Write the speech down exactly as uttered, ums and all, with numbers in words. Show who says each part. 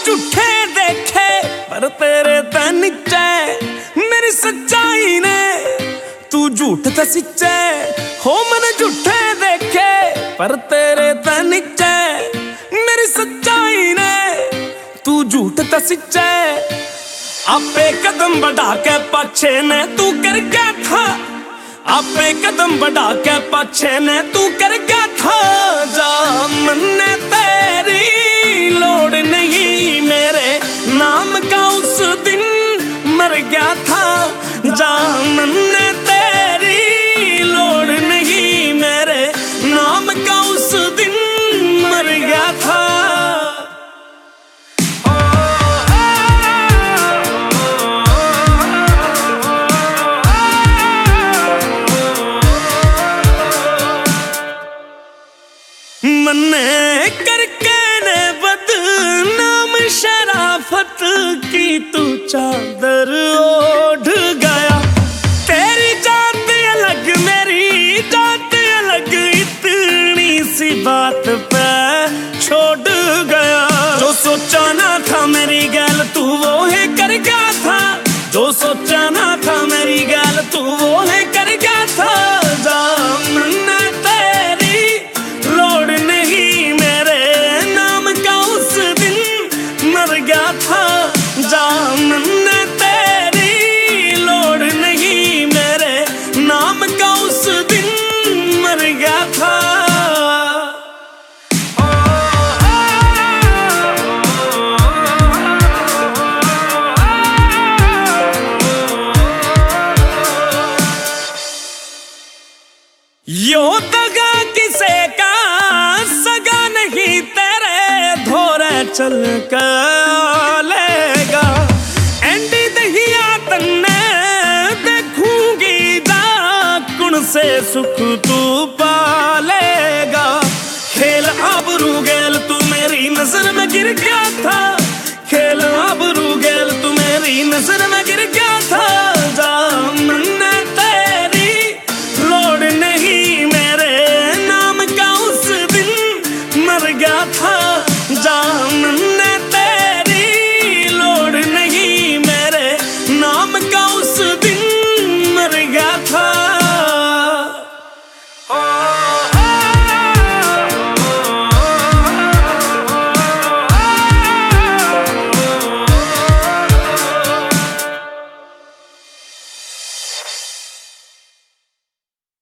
Speaker 1: झूठे देखे पर तेरे ते नीचे मेरी सच्चाई ने तू झूठ ते सच्चे हो। मैंने झूठे देखे पर तेरे ते नीचे मेरी सच्चाई ने तू झूठ ते सच्चे। आपे कदम बढ़ा के पाछे ने तू कर गया था, आपे कदम बढ़ा के पाछे ने तू कर गया था। जा मन्ने तेरी लोड़ नहीं मेरे नाम का उस दिन मर गया था। जा मन्ने तेरी लोड़ नहीं मेरे नाम का उस दिन मर गया था। मन्ने करके ने बदनाम शराफत की तू चादर ओढ़ गया। तेरी जात अलग मेरी जात अलग इतनी सी बात पे छोड़ गया। जो सोचा ना था मेरी गैल तू वो है कर गया था, जो सोचा ना था मेरी गैल तू वो है कर गया था। जा मन्ने तेरी लोड़ नहीं मेरे नाम का उस दिन मर गया था। जा मन्ने तेरी लोड़ नहीं मेरे नाम का उस दिन मर गया था। यो दगा किसे का सगा नहीं तेरे धोरे चल कर लेगा। एंडी दहिया तन्ने देखूंगी जाकुण से सुख तू पालेगा। खेल आबरू गेल तू मेरी नजर में गिर गया था, खेल आबरू गेल तू मेरी नजर